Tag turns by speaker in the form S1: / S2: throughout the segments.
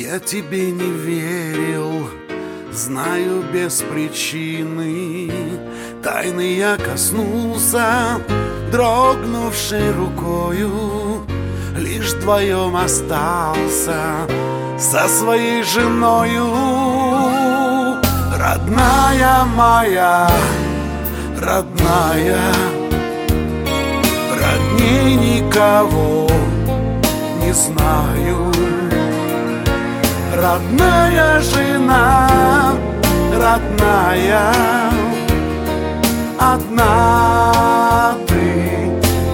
S1: Я тебе не верил, знаю без причины. Тайны я коснулся дрогнувшей рукою. Лишь вдвоем остался со своей женою. Родная моя, родная, родней никого не знаю. Родная жена, родная, одна ты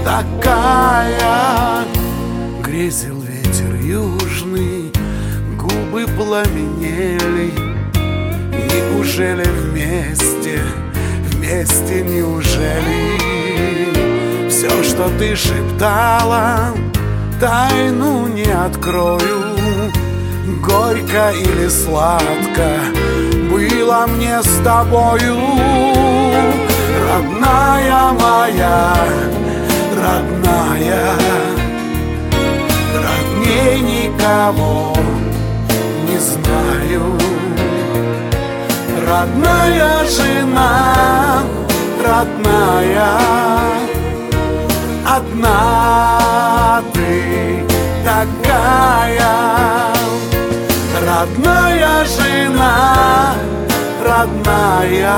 S1: такая. Грезил ветер южный, губы пламенели. Неужели вместе, вместе неужели? Все, что ты шептала, тайну не открою. Горько или сладко было мне с тобою. Родная моя, родная, родней никого не знаю. Родная жена, родная, одна ты такая. Родная жена, родная,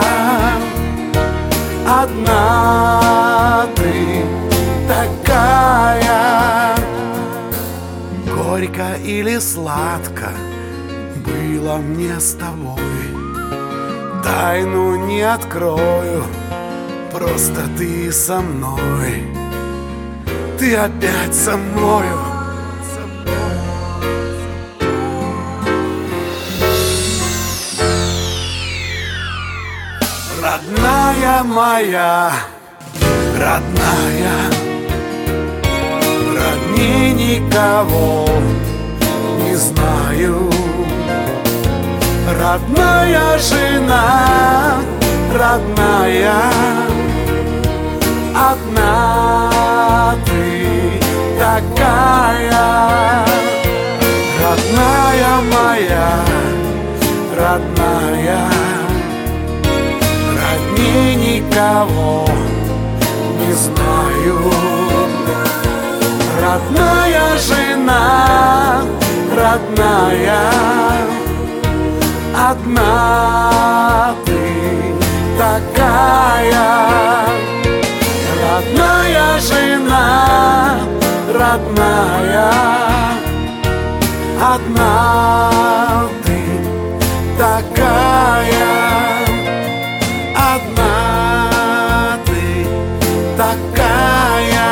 S1: одна ты такая. Горько или сладко было мне с тобой. Тайну не открою, просто ты со мной. Ты опять со мною. Родная моя, родная, родней никого не знаю. Родная жена, родная, одна ты такая. Родная моя, родная, родней никого не знаю. Родная жена, родная, одна ты такая. Родная жена, родная, одна ты такая. Одна ты такая,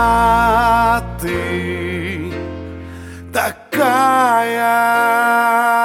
S1: одна ты такая.